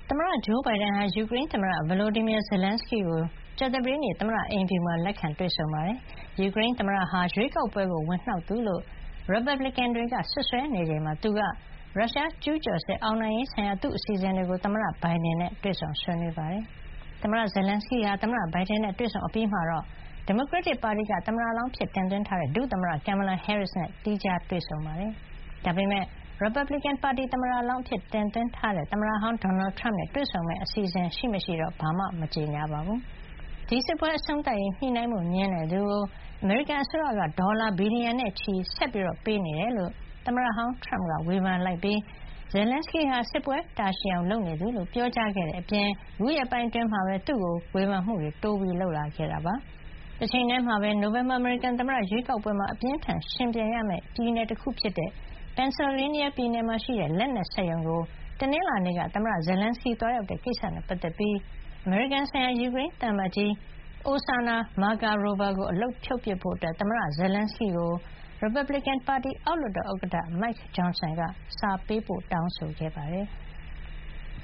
သမ္မတဂျိုးဘိုင်ဒန်ဟာယူကရိန်းသမ္မတ Volodymyr Zelenskyy ကိုကြာသပတေးနေ့သမ္မတအိမ်ဖြူမှာလက်ခံတွေ့ဆုံပါတယ်။ယူကရိန်းသမ္မတဟာရွေးကောက်ပွဲကိုဝင်နှောက်သူလို့ရီပတ်ဘလစ်ကန်တွေကစွပ်စွဲနေချိန်မှာသူကရုရှားကျူးကျော်စစ်အောင်နိုင်ရေးဆိုင်ရာသူ့အစီအစဉ်တွေကိုသမ္မတဘိုင်ဒန်နဲ့တွေ့ဆုံဆွေးနွေးပါတယ်။သမ္မတ Zelenskyy ဟာသမ္မတဘိုင်ဒန်နဲ့တွေ့ဆုံအပြီးမှာတော့ဒီမိုကရက်တစ်ပါတီကသမ္မတလောင်းအဖြစ်တင်သွင်းထားတဲ့ဒုသမ္မတ Kamala Harris နဲ့သီးခြားတွေ့ဆုံပါတယ်။ဒါပေမယ့်ရီပတ်ဘလစ်ကန်ပါတီသမ္မတလောင်းအဖြစ်တင်သွင်းထားတဲ့သမ္မတဟောင်းဒေါ်နယ်ထရမ့်နဲ့တွေ့ဆုံမယ့်အစီအစဉ်ရှိမရှိတော့ဘာမှမကြေညာပါဘူး။ဒီစစ်ပွဲအဆုံးသတ်ရေးညှိနှိုင်းမှုငြင်းတဲ့သူကိုအမေရိကန်အစိုးရကဒေါ်လာဘီလီယံနဲ့ချီဆက်ပြီးပေးနေတယ်လို့သမ္မတဟောင်းထရမ့်ကဝေဖန်လိုက်ပြီး Zelenskyy ဟာစစ်ပွဲတာရှည်အောင်လုပ်နေသူလို့ပြောကြားခဲ့တဲ့အပြင်အခုရက်ပိုင်းအတွင်းမှာပဲသူ့ကိုဝေဖန်မှုတွေတိုးလုပ်လာခဲ့တာပါ။တချိန်တည်းမှာပဲနိုဝင်ဘာအမေရိကန်သမ္မတရွေးကောက်ပွဲမှာအပြင်းအထန်ယှဉ်ပြိုင်ရမယ့်ပြည်နယ်တခုဖြစ်တဲ့Pennsylvania ပြည်နယ်မှာရှိတဲ့လက်နက်စက်ရုံကိုတနင်္လာနေ့ကသမ္မတ Zelenskyy သွားရောက်တဲ့ကိစ္စနဲ့ပတ်သက်ပြီးအမေရိကန်ဆိုင်ရာယူကရိန်းသံအမတ်ကြီး Oksana Markarova ကိုအလုပ်ဖြုတ်ပစ်ဖို့သမ္မတ Zelenskyy ကိုရီပတ်ဘလစ်ကန်ပါတီအောက်လွှတ်တော်ဥက္ကဋ္ဌ Mike Johnson ကစာပေးပို့တောင်းဆိုခဲ့ပါတယ်။